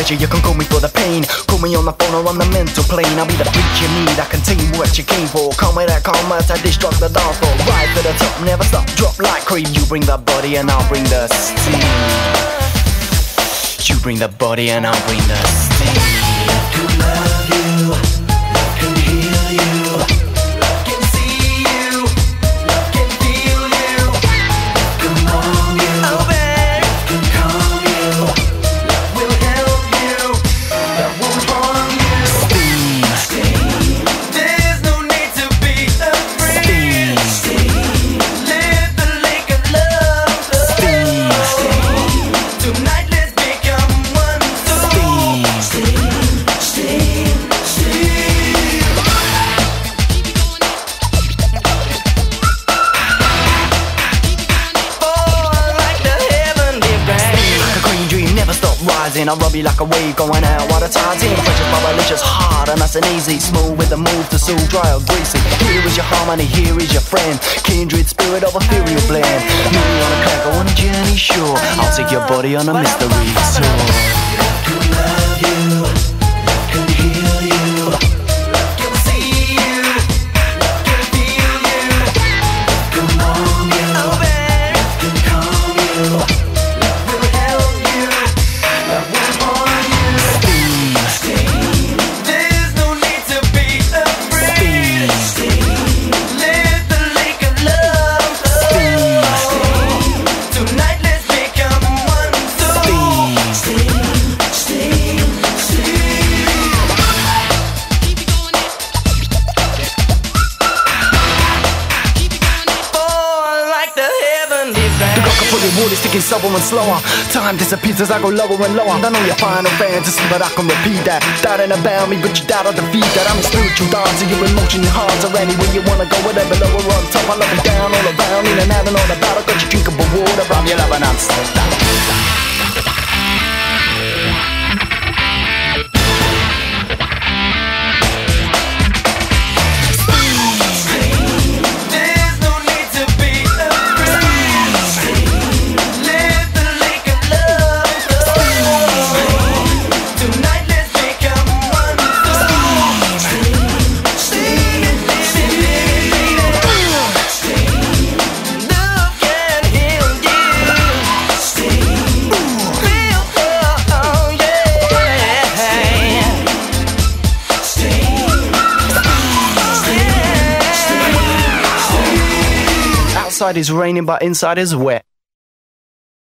pleasure, you can call me for the pain. Call me on the phone or on the mental plane. I'll be the beat you need, I contain what you came for. Come with that commerce, I destruct the dance floor. Rise to the top, never stop, drop like cream. You bring the body and I'll bring the steam. You bring the body and I'll bring the steam. Love to love you, love can heal you, love can see you, love can feel you, love can warm you, love can calm you, love will help you, love will harm you. Steam, steam. There's no need to be afraid. Steam, steam. Live the lake of love. Steam, steam. Tonight let's become one. Steam, steam, steam, steam. Oh, like the heavenly rain. Like a green dream, never stop rising. I rub you like a wave going out while the tide's in. Precious, delicious, hard and nice and easy. Smooth with the move to soothe, dry or greasy. Here is your harmony, here is your friend. Kindred spirit of ethereal blend. Meet me on a crack, go on a journey, sure. I'll take your body on a mystery tour. Love to love you, love can heal you, love can see you, love can feel you, love can warm you, love can calm you, love will help you, love will harm you. Steam, steam. There's no need to be afraid. Steam, steam. Live the lake of love. Steam, steam. Tonight let's become one. Steam, steam, steam, steam. Oh, like the heavenly rain. The rock can put it wood is ticking slower and slower. Time disappears as I go lower and lower. I know your final fantasy, but I can repeat that. Doubting about me, but you doubt I'll defeat that. I'm a spiritual dancer, your emotion, your heart's already where you wanna go, whatever, lower on top. I love it down, all around, in and out and all about. I got you drinkable water, I'm your love and I'm There's no need to be afraid. Live the lake of love. Tonight let's become one. Love can heal you. Feel oh yeah. Outside is raining, but inside is wet.